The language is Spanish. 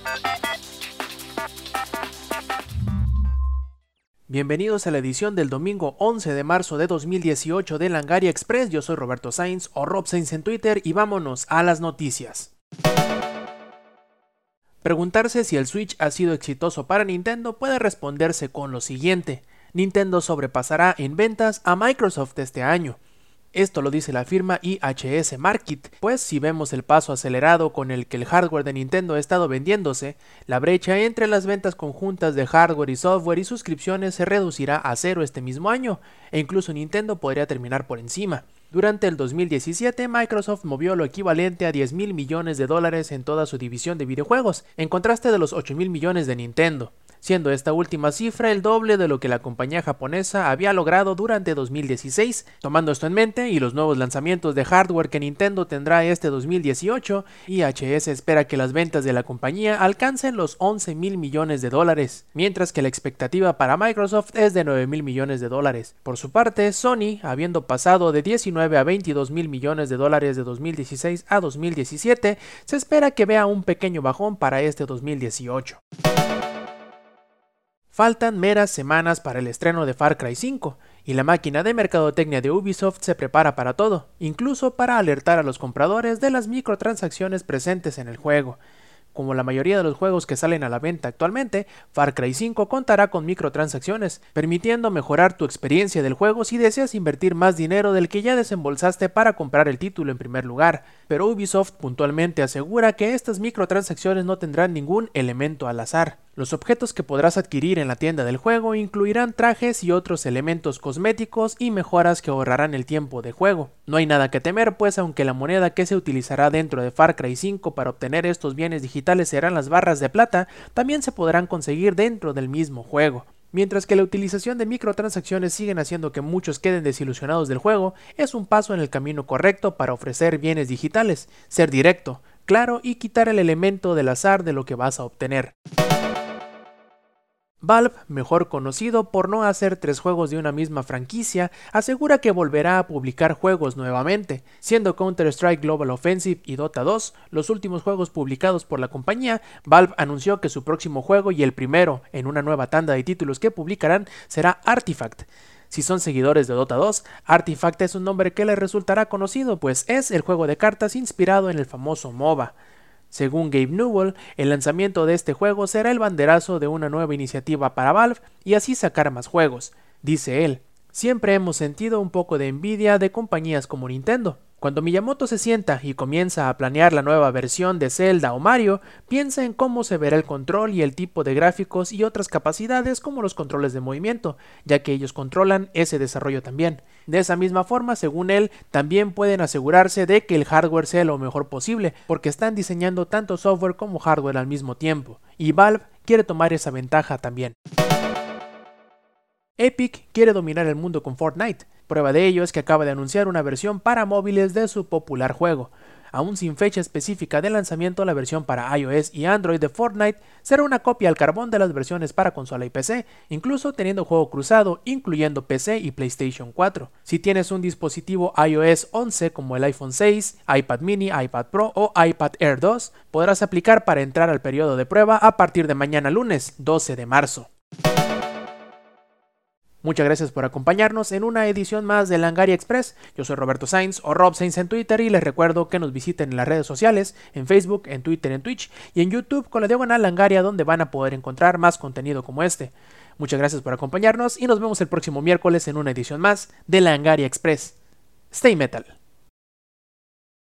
Bienvenidos a la edición del domingo 11 de marzo de 2018 de Langaria Express. Yo soy Roberto Sainz o Rob Sainz en Twitter y vámonos a las noticias. Preguntarse si el Switch ha sido exitoso para Nintendo puede responderse con lo siguiente: Nintendo sobrepasará en ventas a Microsoft este año. Esto lo dice la firma IHS Markit, pues si vemos el paso acelerado con el que el hardware de Nintendo ha estado vendiéndose, la brecha entre las ventas conjuntas de hardware y software y suscripciones se reducirá a cero este mismo año, e incluso Nintendo podría terminar por encima. Durante el 2017, Microsoft movió lo equivalente a $10,000 millones en toda su división de videojuegos, en contraste de los $8,000 millones de Nintendo, siendo esta última cifra el doble de lo que la compañía japonesa había logrado durante 2016. Tomando esto en mente y los nuevos lanzamientos de hardware que Nintendo tendrá este 2018, IHS espera que las ventas de la compañía alcancen los $11,000 millones, mientras que la expectativa para Microsoft es de $9,000 millones. Por su parte, Sony, habiendo pasado de 19 a $22,000 millones de 2016 a 2017, se espera que vea un pequeño bajón para este 2018. Faltan meras semanas para el estreno de Far Cry 5, y la máquina de mercadotecnia de Ubisoft se prepara para todo, incluso para alertar a los compradores de las microtransacciones presentes en el juego. Como la mayoría de los juegos que salen a la venta actualmente, Far Cry 5 contará con microtransacciones, permitiendo mejorar tu experiencia del juego si deseas invertir más dinero del que ya desembolsaste para comprar el título en primer lugar, pero Ubisoft puntualmente asegura que estas microtransacciones no tendrán ningún elemento al azar. Los objetos que podrás adquirir en la tienda del juego incluirán trajes y otros elementos cosméticos y mejoras que ahorrarán el tiempo de juego. No hay nada que temer, pues aunque la moneda que se utilizará dentro de Far Cry 5 para obtener estos bienes digitales serán las barras de plata, también se podrán conseguir dentro del mismo juego. Mientras que la utilización de microtransacciones siguen haciendo que muchos queden desilusionados del juego, es un paso en el camino correcto para ofrecer bienes digitales, ser directo, claro y quitar el elemento del azar de lo que vas a obtener. Valve, mejor conocido por no hacer 3 juegos de una misma franquicia, asegura que volverá a publicar juegos nuevamente, siendo Counter-Strike Global Offensive y Dota 2 los últimos juegos publicados por la compañía. Valve anunció que su próximo juego y el primero en una nueva tanda de títulos que publicarán será Artifact. Si son seguidores de Dota 2, Artifact es un nombre que les resultará conocido, pues es el juego de cartas inspirado en el famoso MOBA. Según Gabe Newell, el lanzamiento de este juego será el banderazo de una nueva iniciativa para Valve y así sacar más juegos. Dice él: siempre hemos sentido un poco de envidia de compañías como Nintendo. Cuando Miyamoto se sienta y comienza a planear la nueva versión de Zelda o Mario, piensa en cómo se verá el control y el tipo de gráficos y otras capacidades como los controles de movimiento, ya que ellos controlan ese desarrollo también. De esa misma forma, según él, también pueden asegurarse de que el hardware sea lo mejor posible, porque están diseñando tanto software como hardware al mismo tiempo, y Valve quiere tomar esa ventaja también. Epic quiere dominar el mundo con Fortnite. Prueba de ello es que acaba de anunciar una versión para móviles de su popular juego. Aún sin fecha específica de lanzamiento, la versión para iOS y Android de Fortnite será una copia al carbón de las versiones para consola y PC, incluso teniendo juego cruzado, incluyendo PC y PlayStation 4. Si tienes un dispositivo iOS 11 como el iPhone 6, iPad mini, iPad Pro o iPad Air 2, podrás aplicar para entrar al periodo de prueba a partir de mañana lunes, 12 de marzo. Muchas gracias por acompañarnos en una edición más de Langaria Express. Yo soy Roberto Sainz o Rob Sainz en Twitter y les recuerdo que nos visiten en las redes sociales, en Facebook, en Twitter, en Twitch y en YouTube con la diagonal Langaria, donde van a poder encontrar más contenido como este. Muchas gracias por acompañarnos y nos vemos el próximo miércoles en una edición más de Langaria Express. Stay Metal.